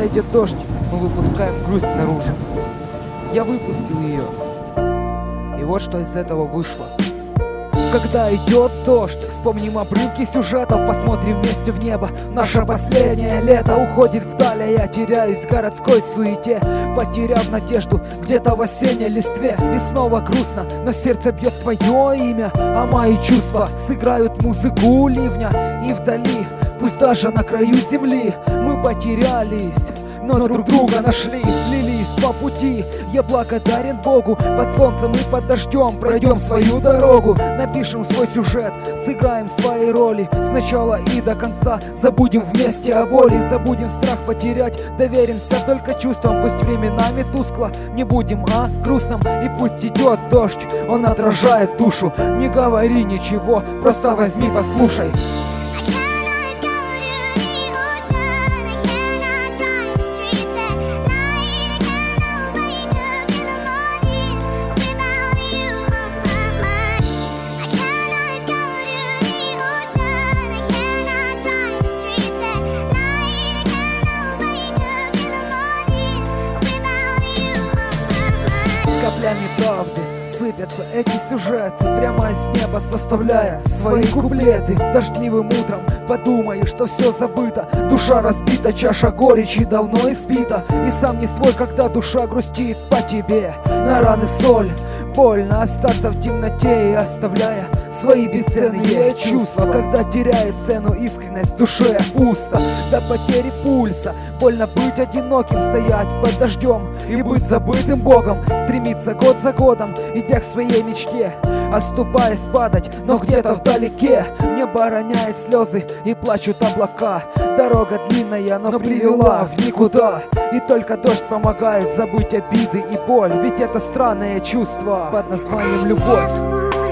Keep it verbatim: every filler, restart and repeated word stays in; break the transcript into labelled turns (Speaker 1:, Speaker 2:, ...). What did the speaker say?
Speaker 1: Когда идет дождь, мы выпускаем грусть наружу. Я выпустил ее, и вот что из этого вышло. Когда идет дождь, вспомним обрывки сюжетов, посмотрим вместе в небо. Наше последнее лето уходит вдаль, а я теряюсь в городской суете, потеряв надежду где-то в осенней листве. И снова грустно, но сердце бьет твое имя, а мои чувства сыграют музыку ливня. И вдали, пусть даже на краю земли, мы потерялись, но друг друга нашли, сплелись два пути. Я благодарен Богу, под солнцем и под дождем пройдем свою дорогу, напишем свой сюжет, сыграем свои роли сначала и до конца. Забудем вместе о боли, забудем страх потерять, доверимся только чувствам, пусть временами тускло, не будем о грустном. И пусть идет дождь, он отражает душу. Не говори ничего, просто возьми, послушай. Каплями правды сыпятся эти сюжеты, прямо из неба составляя свои куплеты. Дождливым утром подумаешь, что все забыто, душа разбита, чаша горечи давно испита. И сам не свой, когда душа грустит по тебе. На раны соль, больно остаться в темноте, и оставляя свои бесценные чувства. Когда теряет цену искренность в душе, пусто до потери пульса. Больно быть одиноким, стоять под дождем и быть забытым Богом. Стремиться год за годом, идя к своей мечте, оступаясь падать, но где-то вдалеке небо роняет слезы и плачут облака. Дорога длинная, но привела в никуда, и только дождь помогает забыть обиды и боль. Ведь это странное чувство под названием любовь.